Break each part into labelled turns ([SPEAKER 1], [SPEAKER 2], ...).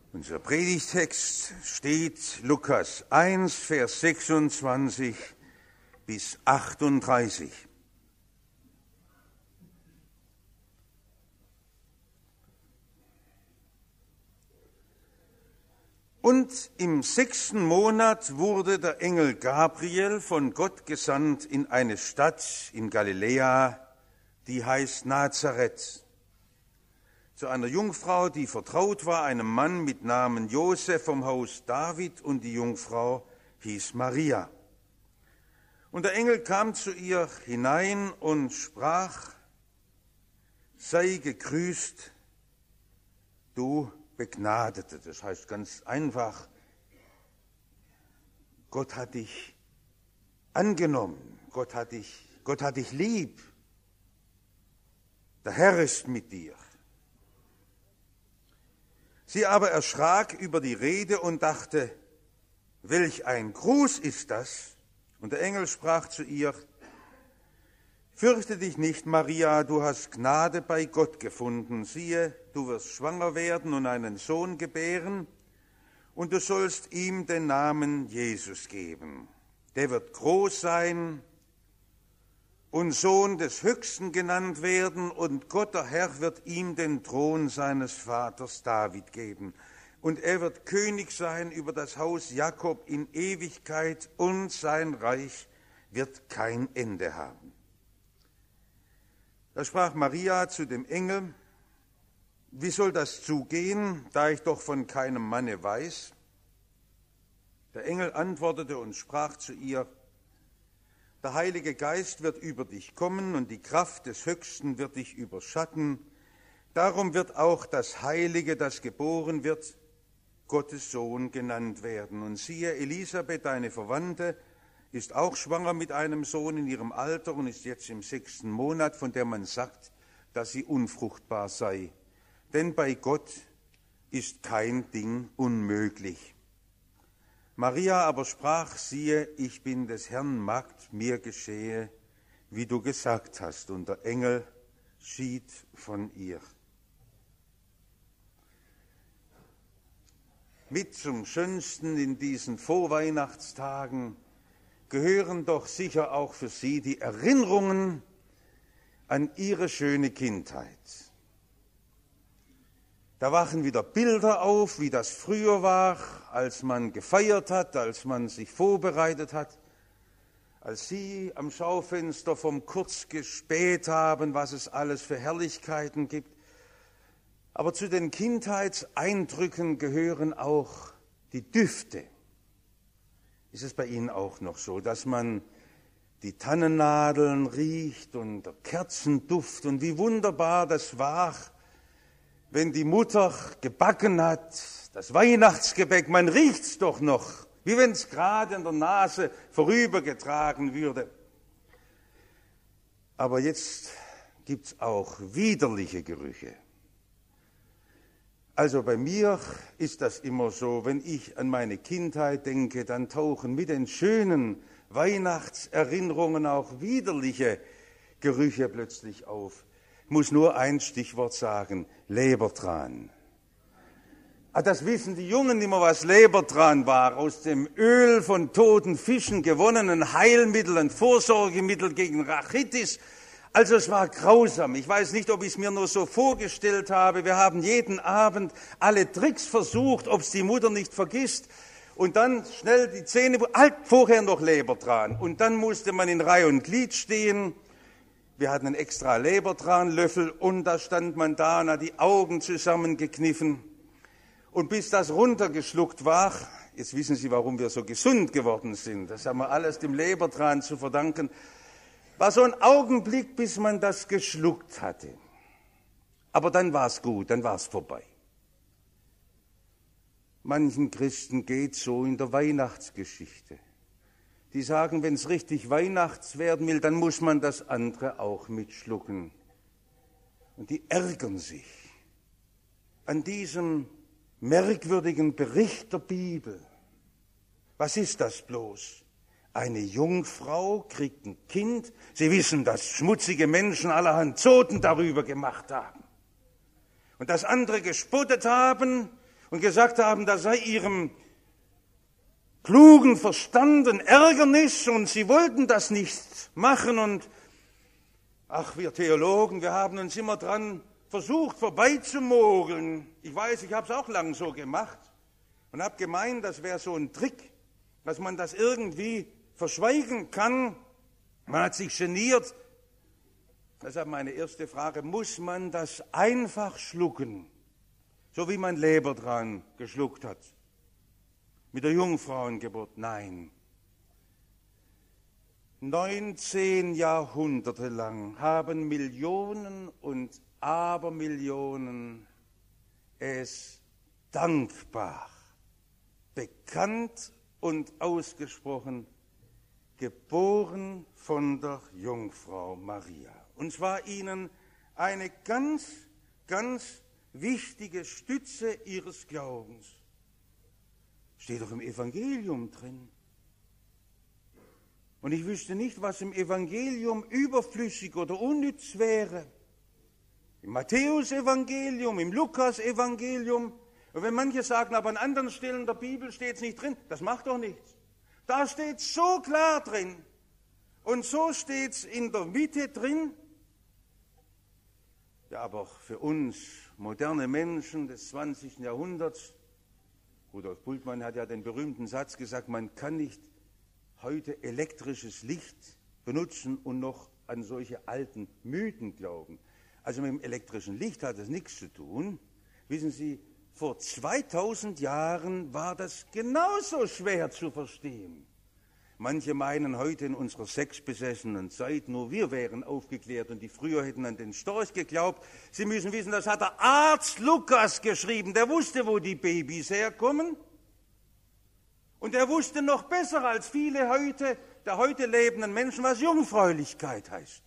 [SPEAKER 1] Unser Predigtext steht Lukas 1, Vers 26 bis 38. Und im 6. Monat wurde der Engel Gabriel von Gott gesandt in eine Stadt in Galiläa, die heißt Nazareth, zu einer Jungfrau, die vertraut war, einem Mann mit Namen Josef vom Haus David, und die Jungfrau hieß Maria. Und der Engel kam zu ihr hinein und sprach: Sei gegrüßt, du Begnadete. Das heißt ganz einfach, Gott hat dich angenommen, Gott hat dich lieb, der Herr ist mit dir. Sie aber erschrak über die Rede und dachte: Welch ein Gruß ist das? Und der Engel sprach zu ihr: Fürchte dich nicht, Maria, du hast Gnade bei Gott gefunden. Siehe, du wirst schwanger werden und einen Sohn gebären, und du sollst ihm den Namen Jesus geben. Der wird groß sein und Sohn des Höchsten genannt werden, und Gott, der Herr, wird ihm den Thron seines Vaters David geben. Und er wird König sein über das Haus Jakob in Ewigkeit, und sein Reich wird kein Ende haben. Da sprach Maria zu dem Engel: Wie soll das zugehen, da ich doch von keinem Manne weiß? Der Engel antwortete und sprach zu ihr: Der Heilige Geist wird über dich kommen, und die Kraft des Höchsten wird dich überschatten. Darum wird auch das Heilige, das geboren wird, Gottes Sohn genannt werden. Und siehe, Elisabeth, deine Verwandte, ist auch schwanger mit einem Sohn in ihrem Alter und ist jetzt im 6. Monat, von der man sagt, dass sie unfruchtbar sei. Denn bei Gott ist kein Ding unmöglich. Maria aber sprach: Siehe, ich bin des Herrn Magd, mir geschehe, wie du gesagt hast. Und der Engel schied von ihr. Mit zum Schönsten in diesen Vorweihnachtstagen gehören doch sicher auch für Sie die Erinnerungen an Ihre schöne Kindheit. Da wachen wieder Bilder auf, wie das früher war, als man gefeiert hat, als man sich vorbereitet hat, als Sie am Schaufenster vom Kurz gespäht haben, was es alles für Herrlichkeiten gibt. Aber zu den Kindheitseindrücken gehören auch die Düfte. Ist es bei Ihnen auch noch so, dass man die Tannennadeln riecht und der Kerzenduft, und wie wunderbar das war, wenn die Mutter gebacken hat, das Weihnachtsgebäck, man riecht's doch noch, wie wenn es gerade in der Nase vorübergetragen würde. Aber jetzt gibt's auch widerliche Gerüche. Also bei mir ist das immer so, wenn ich an meine Kindheit denke, dann tauchen mit den schönen Weihnachtserinnerungen auch widerliche Gerüche plötzlich auf. Ich muss nur ein Stichwort sagen: Lebertran. Das wissen die Jungen immer, was Lebertran war. Aus dem Öl von toten Fischen gewonnenen Heilmittel, ein Vorsorgemittel gegen Rachitis. Also es war grausam. Ich weiß nicht, ob ich es mir nur so vorgestellt habe. Wir haben jeden Abend alle Tricks versucht, ob es die Mutter nicht vergisst. Und dann schnell die Zähne, vorher noch Lebertran. Und dann musste man in Reihe und Glied stehen. Wir hatten einen extra Lebertranlöffel, und da stand man da und hat die Augen zusammengekniffen. Und bis das runtergeschluckt war, jetzt wissen Sie, warum wir so gesund geworden sind. Das haben wir alles dem Lebertran zu verdanken. War so ein Augenblick, bis man das geschluckt hatte. Aber dann war es gut, dann war es vorbei. Manchen Christen geht so in der Weihnachtsgeschichte. Die sagen, wenn es richtig Weihnachts werden will, dann muss man das andere auch mitschlucken. Und die ärgern sich an diesem merkwürdigen Bericht der Bibel. Was ist das bloß? Eine Jungfrau kriegt ein Kind. Sie wissen, dass schmutzige Menschen allerhand Zoten darüber gemacht haben. Und dass andere gespottet haben und gesagt haben, das sei ihrem klugen Verstand ein Ärgernis und sie wollten das nicht machen. Und ach, wir Theologen, wir haben uns immer dran versucht, vorbeizumogeln. Ich weiß, ich habe es auch lang so gemacht und habe gemeint, das wäre so ein Trick, dass man das irgendwie verschweigen kann. Man hat sich geniert. Deshalb meine erste Frage, muss man das einfach schlucken, so wie man Lebertran geschluckt hat? Mit der Jungfrauengeburt? Nein. 19 Jahrhunderte lang haben Millionen und Abermillionen es dankbar, bekannt und ausgesprochen, geboren von der Jungfrau Maria. Und zwar ihnen eine ganz, ganz wichtige Stütze ihres Glaubens. Steht doch im Evangelium drin. Und ich wüsste nicht, was im Evangelium überflüssig oder unnütz wäre. Im Matthäus-Evangelium, im Lukas-Evangelium. Und wenn manche sagen, aber an anderen Stellen der Bibel steht es nicht drin, das macht doch nichts. Da steht es so klar drin. Und so steht es in der Mitte drin. Ja, aber für uns moderne Menschen des 20. Jahrhunderts, Rudolf Bultmann hat ja den berühmten Satz gesagt, man kann nicht heute elektrisches Licht benutzen und noch an solche alten Mythen glauben. Also mit dem elektrischen Licht hat das nichts zu tun. Wissen Sie, vor 2000 Jahren war das genauso schwer zu verstehen. Manche meinen heute in unserer sexbesessenen Zeit, nur wir wären aufgeklärt und die früher hätten an den Storch geglaubt. Sie müssen wissen, das hat der Arzt Lukas geschrieben. Der wusste, wo die Babys herkommen. Und er wusste noch besser als viele der heute lebenden Menschen, was Jungfräulichkeit heißt.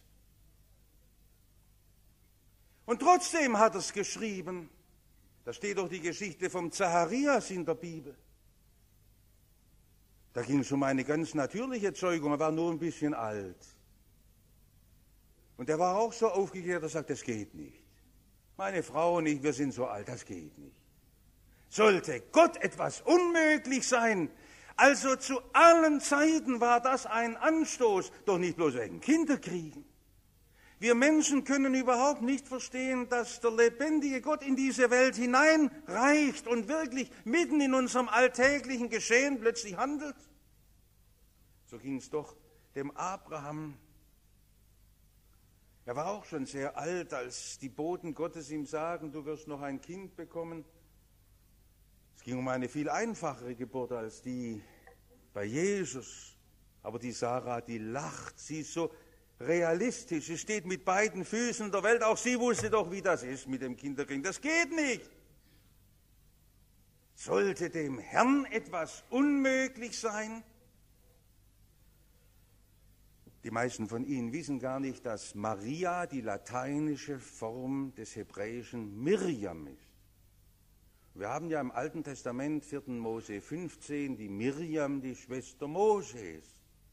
[SPEAKER 1] Und trotzdem hat er es geschrieben. Da steht doch die Geschichte vom Zacharias in der Bibel. Da ging es um eine ganz natürliche Zeugung, er war nur ein bisschen alt. Und er war auch so aufgeklärt, er sagt, das geht nicht. Meine Frau und ich, wir sind so alt, das geht nicht. Sollte Gott etwas unmöglich sein? Also zu allen Zeiten war das ein Anstoß, doch nicht bloß wegen Kinderkriegen. Wir Menschen können überhaupt nicht verstehen, dass der lebendige Gott in diese Welt hineinreicht und wirklich mitten in unserem alltäglichen Geschehen plötzlich handelt. So ging es doch dem Abraham. Er war auch schon sehr alt, als die Boten Gottes ihm sagen, du wirst noch ein Kind bekommen. Es ging um eine viel einfachere Geburt als die bei Jesus. Aber die Sarah, die lacht, sie ist so realistisch, sie steht mit beiden Füßen in der Welt, auch sie wusste doch, wie das ist mit dem Kinderkriegen. Das geht nicht. Sollte dem Herrn etwas unmöglich sein? Die meisten von Ihnen wissen gar nicht, dass Maria die lateinische Form des hebräischen Mirjam ist. Wir haben ja im Alten Testament, 4. Mose 15, die Mirjam, die Schwester Moses.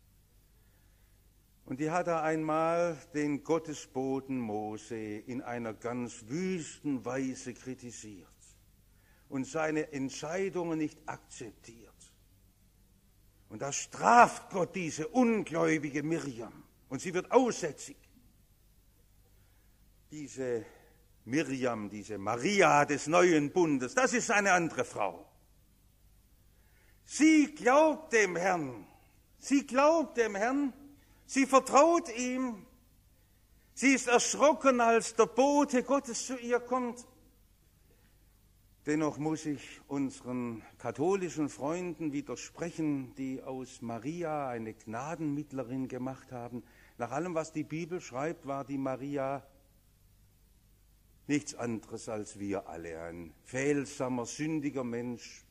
[SPEAKER 1] Und die hat er einmal den Gottesboten Mose in einer ganz wüsten Weise kritisiert und seine Entscheidungen nicht akzeptiert. Und da straft Gott diese ungläubige Mirjam und sie wird aussätzig. Diese Mirjam, diese Maria des neuen Bundes, das ist eine andere Frau. Sie glaubt dem Herrn, sie vertraut ihm, sie ist erschrocken, als der Bote Gottes zu ihr kommt. Dennoch muss ich unseren katholischen Freunden widersprechen, die aus Maria eine Gnadenmittlerin gemacht haben. Nach allem, was die Bibel schreibt, war die Maria nichts anderes als wir alle, ein fehlsamer, sündiger Mensch.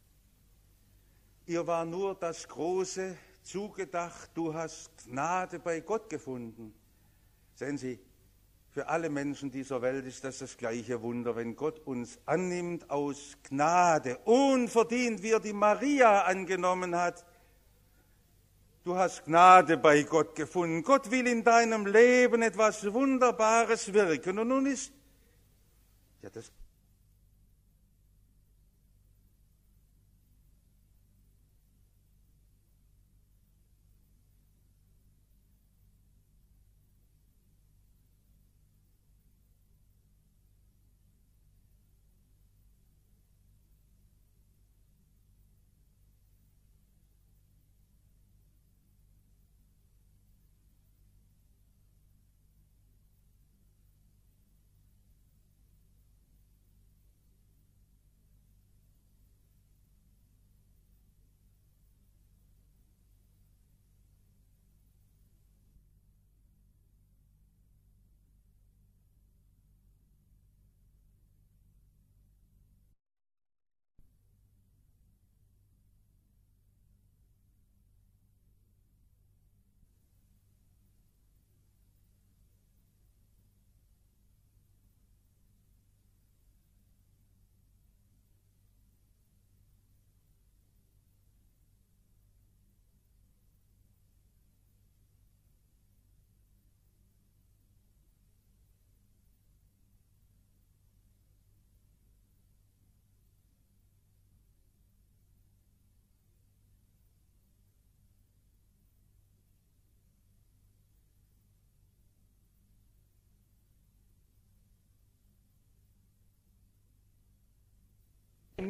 [SPEAKER 1] Ihr war nur das Große zugedacht, du hast Gnade bei Gott gefunden. Sehen Sie, für alle Menschen dieser Welt ist das gleiche Wunder, wenn Gott uns annimmt aus Gnade, unverdient, wie er die Maria angenommen hat. Du hast Gnade bei Gott gefunden. Gott will in deinem Leben etwas Wunderbares wirken. Und nun ist, ja, das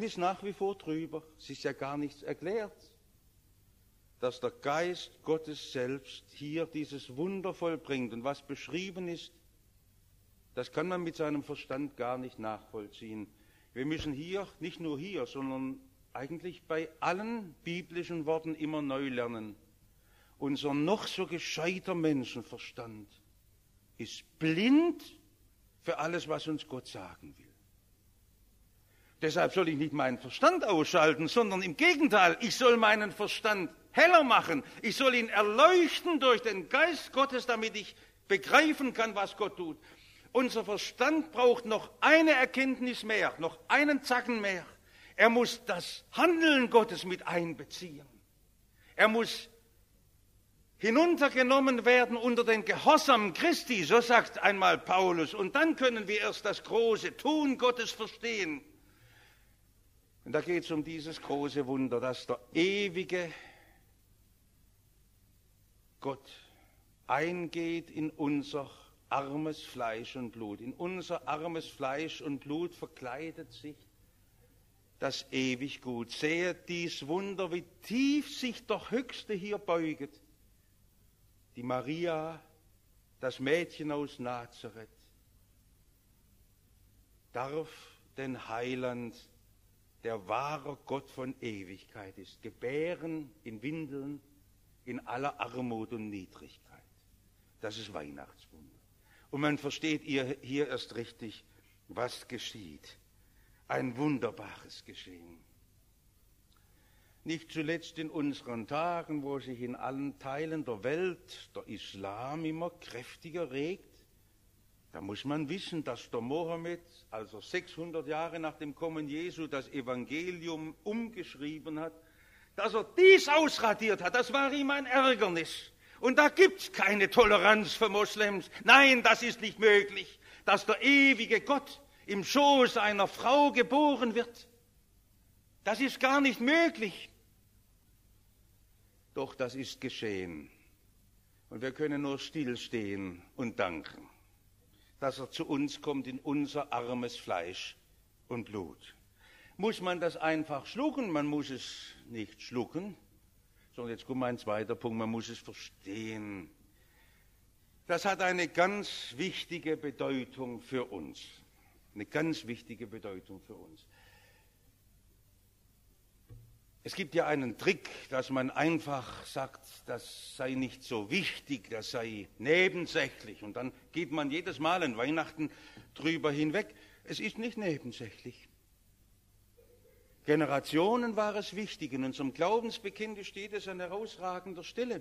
[SPEAKER 1] Geheimnis nach wie vor drüber. Es ist ja gar nichts erklärt, dass der Geist Gottes selbst hier dieses Wunder vollbringt. Und was beschrieben ist, das kann man mit seinem Verstand gar nicht nachvollziehen. Wir müssen hier, nicht nur hier, sondern eigentlich bei allen biblischen Worten immer neu lernen. Unser noch so gescheiter Menschenverstand ist blind für alles, was uns Gott sagen will. Deshalb soll ich nicht meinen Verstand ausschalten, sondern im Gegenteil, ich soll meinen Verstand heller machen. Ich soll ihn erleuchten durch den Geist Gottes, damit ich begreifen kann, was Gott tut. Unser Verstand braucht noch eine Erkenntnis mehr, noch einen Zacken mehr. Er muss das Handeln Gottes mit einbeziehen. Er muss hinuntergenommen werden unter den Gehorsam Christi, so sagt einmal Paulus. Und dann können wir erst das große Tun Gottes verstehen. Und da geht es um dieses große Wunder, dass der ewige Gott eingeht in unser armes Fleisch und Blut. In unser armes Fleisch und Blut verkleidet sich das ewig Gut. Sehet dies Wunder, wie tief sich der Höchste hier beuget. Die Maria, das Mädchen aus Nazareth, darf den Heiland, der wahrer Gott von Ewigkeit ist, gebären in Windeln, in aller Armut und Niedrigkeit. Das ist Weihnachtswunder. Und man versteht hier erst richtig, was geschieht. Ein wunderbares Geschehen. Nicht zuletzt in unseren Tagen, wo sich in allen Teilen der Welt der Islam immer kräftiger regt, da muss man wissen, dass der Mohammed, also 600 Jahre nach dem Kommen Jesu, das Evangelium umgeschrieben hat, dass er dies ausradiert hat, das war ihm ein Ärgernis. Und da gibt es keine Toleranz für Moslems. Nein, das ist nicht möglich, dass der ewige Gott im Schoß einer Frau geboren wird. Das ist gar nicht möglich. Doch das ist geschehen. Und wir können nur stillstehen und danken, dass er zu uns kommt in unser armes Fleisch und Blut. Muss man das einfach schlucken? Man muss es nicht schlucken. So, jetzt kommt mein zweiter Punkt, man muss es verstehen. Das hat eine ganz wichtige Bedeutung für uns. Eine ganz wichtige Bedeutung für uns. Es gibt ja einen Trick, dass man einfach sagt, das sei nicht so wichtig, das sei nebensächlich. Und dann geht man jedes Mal an Weihnachten drüber hinweg. Es ist nicht nebensächlich. Generationen war es wichtig. In unserem Glaubensbekenntnis steht es an herausragender Stelle.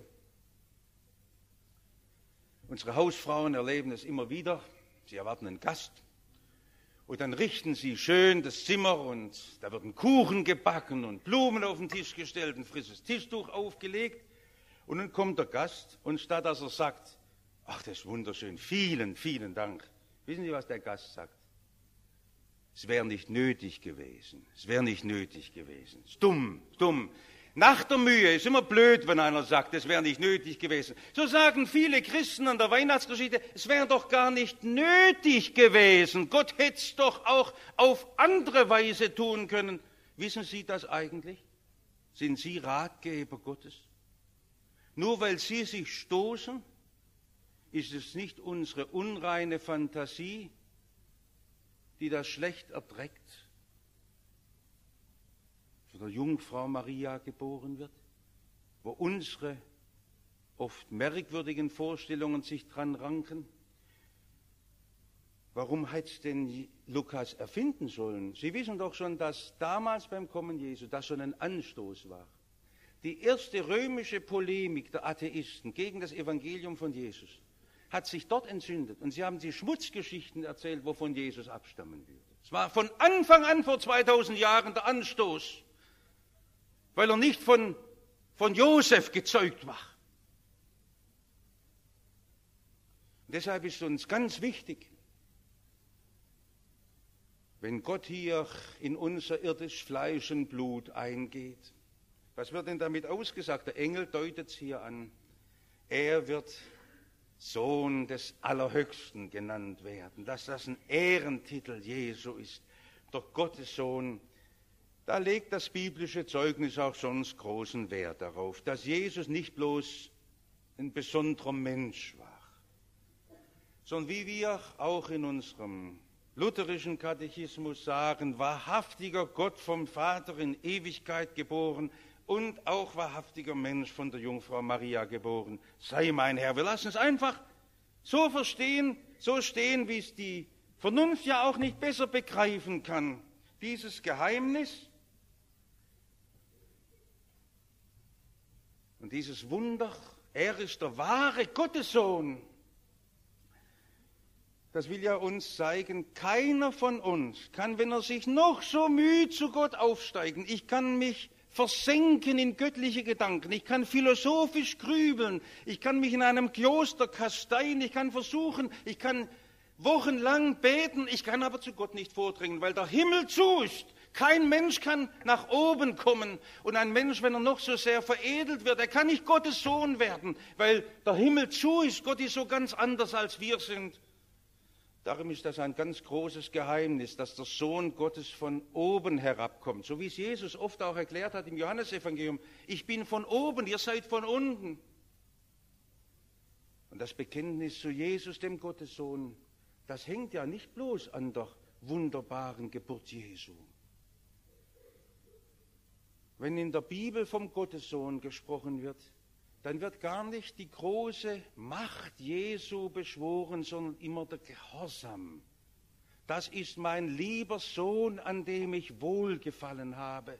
[SPEAKER 1] Unsere Hausfrauen erleben es immer wieder. Sie erwarten einen Gast. Und dann richten sie schön das Zimmer und da wird ein Kuchen gebacken und Blumen auf den Tisch gestellt, ein frisches Tischtuch aufgelegt. Und dann kommt der Gast und statt dass er sagt, ach, das ist wunderschön, vielen, vielen Dank. Wissen Sie, was der Gast sagt? Es wäre nicht nötig gewesen. Es wäre nicht nötig gewesen. Es ist dumm, dumm. Nach der Mühe ist immer blöd, wenn einer sagt, es wäre nicht nötig gewesen. So sagen viele Christen an der Weihnachtsgeschichte, es wäre doch gar nicht nötig gewesen. Gott hätte es doch auch auf andere Weise tun können. Wissen Sie das eigentlich? Sind Sie Ratgeber Gottes? Nur weil Sie sich stoßen, ist es nicht unsere unreine Fantasie, die das schlecht erträgt, von der Jungfrau Maria geboren wird, wo unsere oft merkwürdigen Vorstellungen sich dran ranken. Warum hat es denn Lukas erfinden sollen? Sie wissen doch schon, dass damals beim Kommen Jesu das schon ein Anstoß war. Die erste römische Polemik der Atheisten gegen das Evangelium von Jesus hat sich dort entzündet. Und sie haben die Schmutzgeschichten erzählt, wovon Jesus abstammen würde. Es war von Anfang an vor 2000 Jahren der Anstoß, weil er nicht von Josef gezeugt war. Und deshalb ist uns ganz wichtig, wenn Gott hier in unser irdisch Fleisch und Blut eingeht, was wird denn damit ausgesagt? Der Engel deutet es hier an. Er wird Sohn des Allerhöchsten genannt werden, dass das ein Ehrentitel Jesu ist, der Gottessohn, Da legt das biblische Zeugnis auch sonst großen Wert darauf, dass Jesus nicht bloß ein besonderer Mensch war, sondern wie wir auch in unserem lutherischen Katechismus sagen, wahrhaftiger Gott vom Vater in Ewigkeit geboren und auch wahrhaftiger Mensch von der Jungfrau Maria geboren, sei mein Herr. Wir lassen es einfach so verstehen, so stehen, wie es die Vernunft ja auch nicht besser begreifen kann. Dieses Geheimnis und dieses Wunder, er ist der wahre Gottessohn. Das will ja uns zeigen, keiner von uns kann, wenn er sich noch so müht, zu Gott aufsteigen. Ich kann mich versenken in göttliche Gedanken. Ich kann philosophisch grübeln. Ich kann mich in einem Kloster kasteien. Ich kann versuchen, ich kann wochenlang beten. Ich kann aber zu Gott nicht vordringen, weil der Himmel zu ist. Kein Mensch kann nach oben kommen. Und ein Mensch, wenn er noch so sehr veredelt wird, er kann nicht Gottes Sohn werden, weil der Himmel zu ist. Gott ist so ganz anders, als wir sind. Darum ist das ein ganz großes Geheimnis, dass der Sohn Gottes von oben herabkommt. So wie es Jesus oft auch erklärt hat im Johannesevangelium. Ich bin von oben, ihr seid von unten. Und das Bekenntnis zu Jesus, dem Gottessohn, das hängt ja nicht bloß an der wunderbaren Geburt Jesu. Wenn in der Bibel vom Gottessohn gesprochen wird, dann wird gar nicht die große Macht Jesu beschworen, sondern immer der Gehorsam. Das ist mein lieber Sohn, an dem ich Wohlgefallen habe.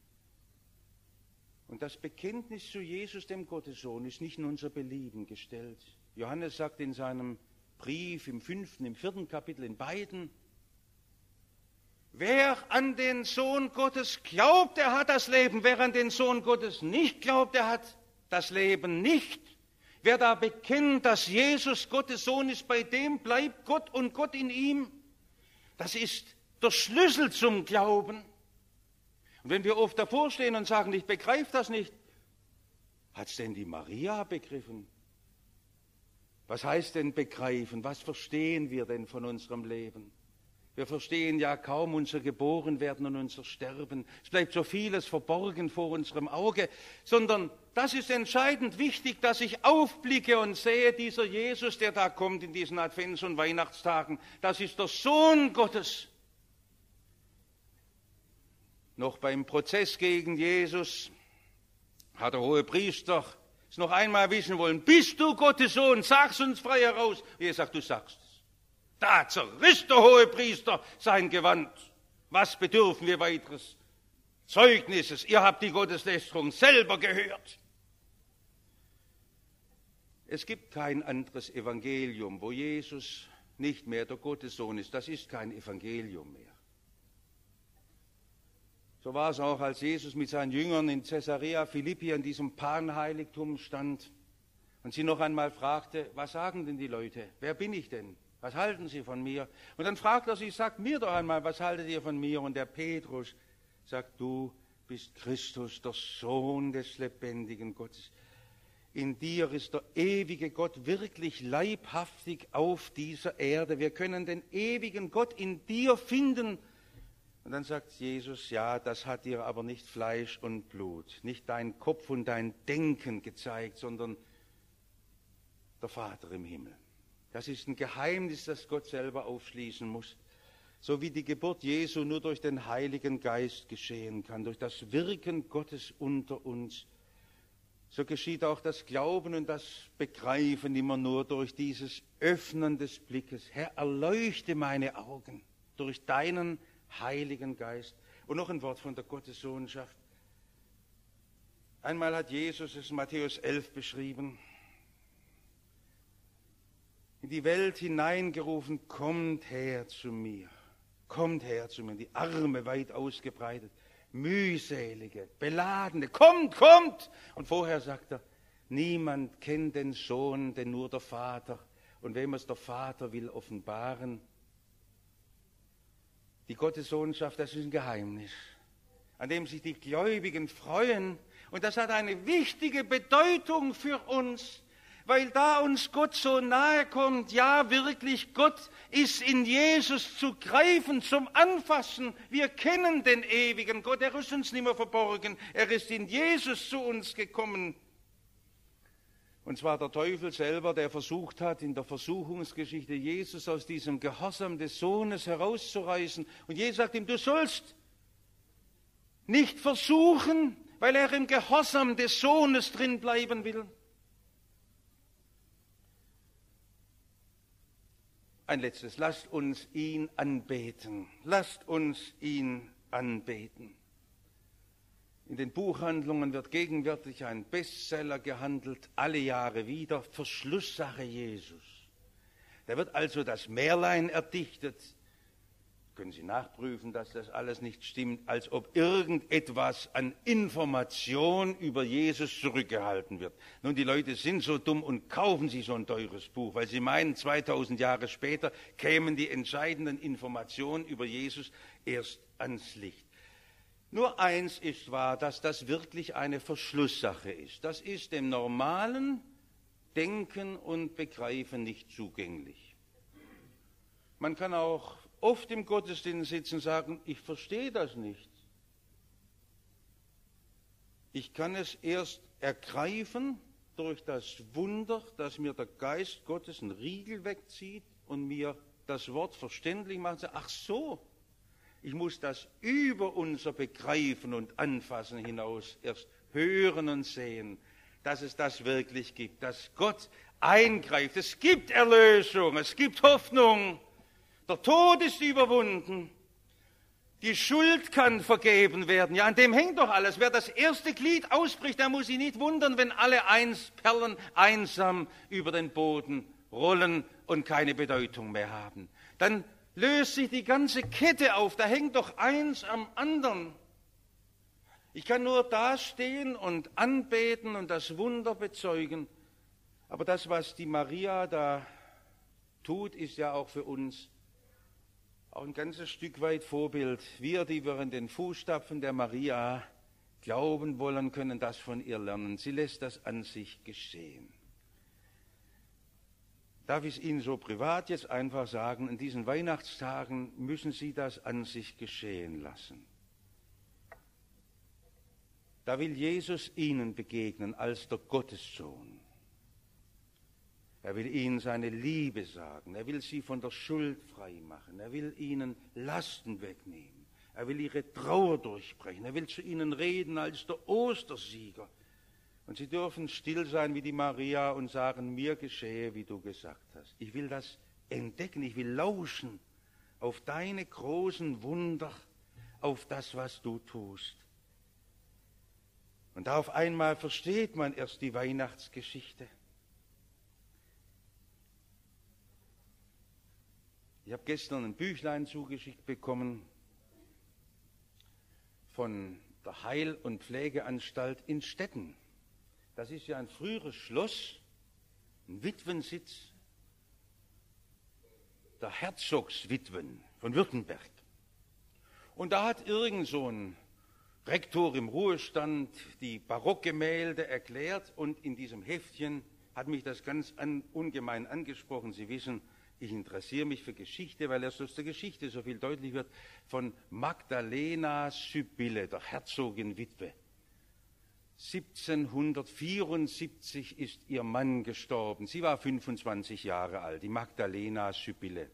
[SPEAKER 1] Und das Bekenntnis zu Jesus, dem Gottessohn, ist nicht in unser Belieben gestellt. Johannes sagt in seinem Brief im 5., im 4. Kapitel, in beiden: Wer an den Sohn Gottes glaubt, der hat das Leben. Wer an den Sohn Gottes nicht glaubt, der hat das Leben nicht. Wer da bekennt, dass Jesus Gottes Sohn ist, bei dem bleibt Gott und Gott in ihm. Das ist der Schlüssel zum Glauben. Und wenn wir oft davor stehen und sagen, ich begreife das nicht, hat es denn die Maria begriffen? Was heißt denn begreifen? Was verstehen wir denn von unserem Leben? Wir verstehen ja kaum unser Geborenwerden und unser Sterben. Es bleibt so vieles verborgen vor unserem Auge, sondern das ist entscheidend wichtig, dass ich aufblicke und sehe, dieser Jesus, der da kommt in diesen Advents- und Weihnachtstagen, das ist der Sohn Gottes. Noch beim Prozess gegen Jesus hat der Hohepriester es noch einmal wissen wollen: Bist du Gottes Sohn? Sag's uns frei heraus. Und Jesus sagt: Du sagst es. Da zerriss der Hohepriester sein Gewand. Was bedürfen wir weiteres Zeugnisses? Ihr habt die Gotteslästerung selber gehört. Es gibt kein anderes Evangelium, wo Jesus nicht mehr der Gottessohn ist. Das ist kein Evangelium mehr. So war es auch, als Jesus mit seinen Jüngern in Caesarea Philippi an diesem Panheiligtum stand und sie noch einmal fragte: Was sagen denn die Leute? Wer bin ich denn? Was halten Sie von mir? Und dann fragt er sie: Sagt mir doch einmal, was haltet ihr von mir? Und der Petrus sagt: Du bist Christus, der Sohn des lebendigen Gottes. In dir ist der ewige Gott wirklich leibhaftig auf dieser Erde. Wir können den ewigen Gott in dir finden. Und dann sagt Jesus: Ja, das hat dir aber nicht Fleisch und Blut, nicht dein Kopf und dein Denken gezeigt, sondern der Vater im Himmel. Das ist ein Geheimnis, das Gott selber aufschließen muss. So wie die Geburt Jesu nur durch den Heiligen Geist geschehen kann, durch das Wirken Gottes unter uns, so geschieht auch das Glauben und das Begreifen immer nur durch dieses Öffnen des Blickes. Herr, erleuchte meine Augen durch deinen Heiligen Geist. Und noch ein Wort von der Gottessohnschaft. Einmal hat Jesus es in Matthäus 11 beschrieben: In die Welt hineingerufen: Kommt her zu mir, die Arme weit ausgebreitet, mühselige, beladene, kommt! Und vorher sagt er: Niemand kennt den Sohn, denn nur der Vater, und wem es der Vater will offenbaren. Die Gottessohnschaft, das ist ein Geheimnis, an dem sich die Gläubigen freuen, und das hat eine wichtige Bedeutung für uns, weil da uns Gott so nahe kommt. Ja, wirklich, Gott ist in Jesus zu greifen, zum Anfassen. Wir kennen den ewigen Gott, er ist uns nicht mehr verborgen. Er ist in Jesus zu uns gekommen. Und zwar der Teufel selber, der versucht hat, in der Versuchungsgeschichte Jesus aus diesem Gehorsam des Sohnes herauszureißen. Und Jesus sagt ihm, du sollst nicht versuchen, weil er im Gehorsam des Sohnes drin bleiben will. Ein letztes, lasst uns ihn anbeten. Lasst uns ihn anbeten. In den Buchhandlungen wird gegenwärtig ein Bestseller gehandelt, alle Jahre wieder, Verschlusssache Jesus. Da wird also das Märlein erdichtet. Können Sie nachprüfen, dass das alles nicht stimmt, als ob irgendetwas an Information über Jesus zurückgehalten wird. Nun, die Leute sind so dumm und kaufen sich so ein teures Buch, weil sie meinen, 2000 Jahre später kämen die entscheidenden Informationen über Jesus erst ans Licht. Nur eins ist wahr, dass das wirklich eine Verschlusssache ist. Das ist dem normalen Denken und Begreifen nicht zugänglich. Man kann auch oft im Gottesdienst sitzen und sagen, ich verstehe das nicht. Ich kann es erst ergreifen durch das Wunder, dass mir der Geist Gottes einen Riegel wegzieht und mir das Wort verständlich macht. Ach so, ich muss das über unser Begreifen und Anfassen hinaus erst hören und sehen, dass es das wirklich gibt, dass Gott eingreift. Es gibt Erlösung, es gibt Hoffnung. Der Tod ist überwunden. Die Schuld kann vergeben werden. Ja, an dem hängt doch alles. Wer das erste Glied ausbricht, der muss sich nicht wundern, wenn alle Perlen einsam über den Boden rollen und keine Bedeutung mehr haben. Dann löst sich die ganze Kette auf. Da hängt doch eins am anderen. Ich kann nur dastehen und anbeten und das Wunder bezeugen. Aber das, was die Maria da tut, ist ja auch für uns auch ein ganzes Stück weit Vorbild. Wir, die wir in den Fußstapfen der Maria glauben wollen, können das von ihr lernen. Sie lässt das an sich geschehen. Darf ich es Ihnen so privat jetzt einfach sagen, in diesen Weihnachtstagen müssen Sie das an sich geschehen lassen. Da will Jesus Ihnen begegnen als der Gottessohn. Er will ihnen seine Liebe sagen. Er will sie von der Schuld frei machen. Er will ihnen Lasten wegnehmen. Er will ihre Trauer durchbrechen. Er will zu ihnen reden als der Ostersieger. Und sie dürfen still sein wie die Maria und sagen, mir geschehe, wie du gesagt hast. Ich will das entdecken. Ich will lauschen auf deine großen Wunder, auf das, was du tust. Und auf einmal versteht man erst die Weihnachtsgeschichte. Ich habe gestern ein Büchlein zugeschickt bekommen von der Heil- und Pflegeanstalt in Stetten. Das ist ja ein früheres Schloss, ein Witwensitz der Herzogswitwen von Württemberg. Und da hat irgend so ein Rektor im Ruhestand die Barockgemälde erklärt und in diesem Heftchen hat mich das ganz ungemein angesprochen. Sie wissen, ich interessiere mich für Geschichte, weil erst aus der Geschichte so viel deutlich wird, von Magdalena Sibylle, der Herzogin Witwe. 1774 ist ihr Mann gestorben. Sie war 25 Jahre alt, die Magdalena Sibylle.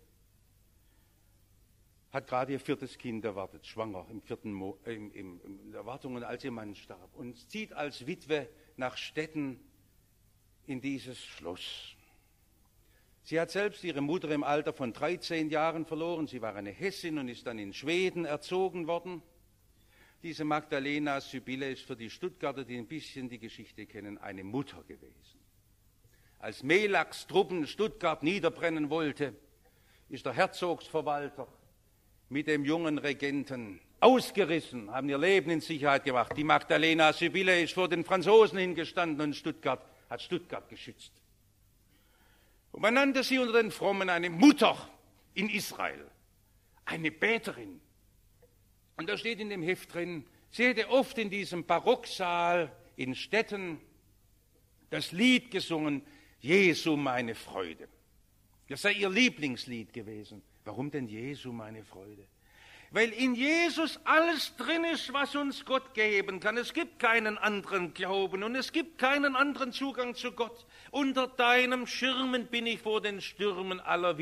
[SPEAKER 1] Hat gerade ihr 4. Kind erwartet, schwanger in Erwartungen, als ihr Mann starb. Und zieht als Witwe nach Stetten in dieses Schloss. Sie hat selbst ihre Mutter im Alter von 13 Jahren verloren. Sie war eine Hessin und ist dann in Schweden erzogen worden. Diese Magdalena Sibylle ist für die Stuttgarter, die ein bisschen die Geschichte kennen, eine Mutter gewesen. Als Melaks Truppen Stuttgart niederbrennen wollte, ist der Herzogsverwalter mit dem jungen Regenten ausgerissen, haben ihr Leben in Sicherheit gebracht. Die Magdalena Sibylle ist vor den Franzosen hingestanden und hat Stuttgart geschützt. Und man nannte sie unter den Frommen eine Mutter in Israel, eine Beterin. Und da steht in dem Heft drin, sie hätte oft in diesem Barocksaal in Stetten das Lied gesungen, Jesu meine Freude. Das sei ihr Lieblingslied gewesen. Warum denn Jesu meine Freude? Weil in Jesus alles drin ist, was uns Gott geben kann. Es gibt keinen anderen Glauben und es gibt keinen anderen Zugang zu Gott. Unter deinem Schirmen bin ich vor den Stürmen aller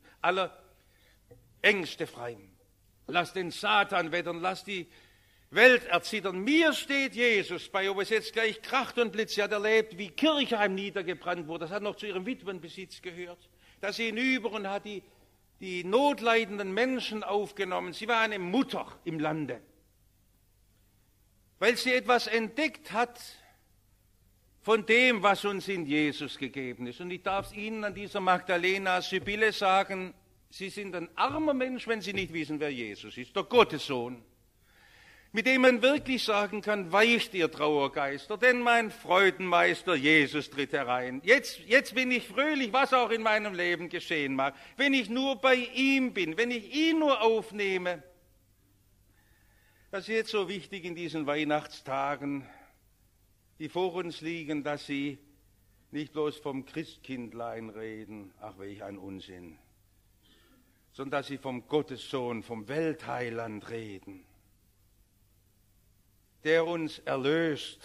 [SPEAKER 1] Ängste frei. Lass den Satan wettern, lass die Welt erzittern. Mir steht Jesus bei, ob es jetzt gleich kracht und blitzt. Sie hat erlebt, wie Kirchheim niedergebrannt wurde. Das hat noch zu ihrem Witwenbesitz gehört. Da sie hinüber und hat die notleidenden Menschen aufgenommen. Sie war eine Mutter im Lande, weil sie etwas entdeckt hat von dem, was uns in Jesus gegeben ist. Und ich darf Ihnen an dieser Magdalena Sibylle sagen, Sie sind ein armer Mensch, wenn Sie nicht wissen, wer Jesus ist, der Gottessohn, mit dem man wirklich sagen kann, weicht ihr Trauergeister, denn mein Freudenmeister Jesus tritt herein. Jetzt bin ich fröhlich, was auch in meinem Leben geschehen mag, wenn ich nur bei ihm bin, wenn ich ihn nur aufnehme. Das ist jetzt so wichtig in diesen Weihnachtstagen, die vor uns liegen, dass sie nicht bloß vom Christkindlein reden, ach welch ein Unsinn, sondern dass sie vom Gottessohn, vom Weltheiland reden, der uns erlöst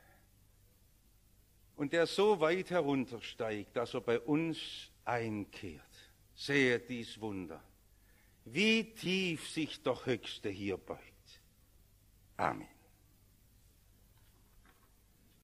[SPEAKER 1] und der so weit heruntersteigt, dass er bei uns einkehrt. Sehet dies Wunder, wie tief sich der Höchste hier beugt. Amen.